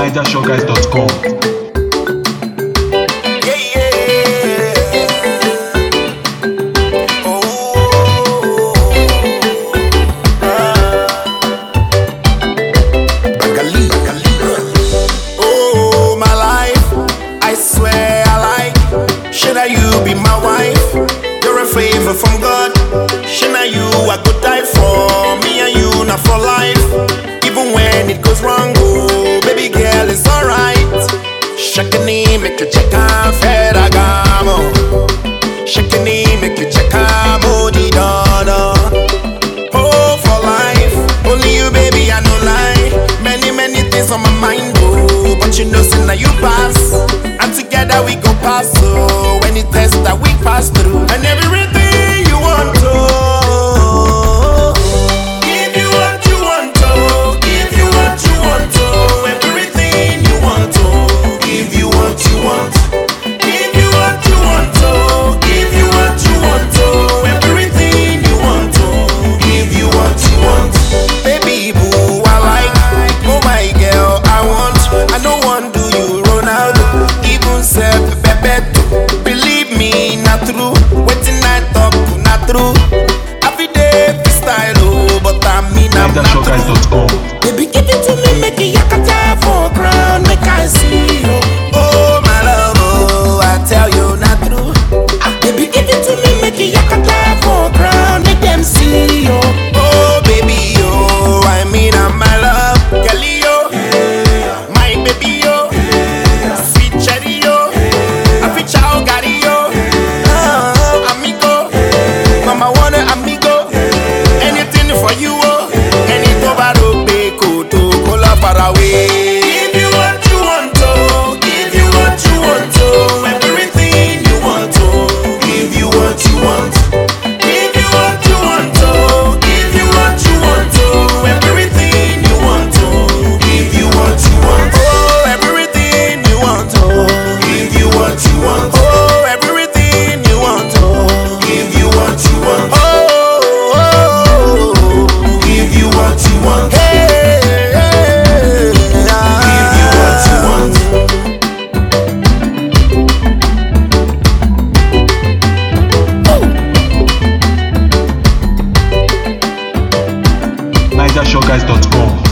NigerShowGuys.com. You be my wife, you're a favor from God. Shina, you I could die for. Me and you not for life. Even when it goes wrong, oh baby girl, it's alright. Shakini make you check out Ferragamo. Shakini make you check out Modi Dada. Oh, for life, only you baby, I no lie. Many things on my mind, oh, but you know, say now you pass. And together we go pass, so any test that we pass through, and everything you want to give you what you want to, give you what you want to, everything you want to, give you what you want, give you what you want to, give you what you want to, everything you want to, give you what you want. Baby boo, I like, oh my girl, I want, I don't want do you run out, even self believe me, not true. Waiting I talk, not true. Every day freestyle, oh, but I mean I'm not true. Baby, give it to me, make it yakata for crown, make I see you. Oh my love, oh, I tell you not true. Baby, give it to me, make it yakata for crown, make them see you. Oh baby, oh, I mean I'm my love, Kelly, yo, my baby, yo, sweet cherry, yo. Ciao, Gario, amigo, mama wanna amigo, anything for you, oh, anything over the beko to cola far away. Give you what you want to, give you what you want to, everything you want to, give you what you want, give you what you want to, give you what you want to, everything you want to, give you what you want, oh, everything you want to, give you what you want. NigerShowGuys.com.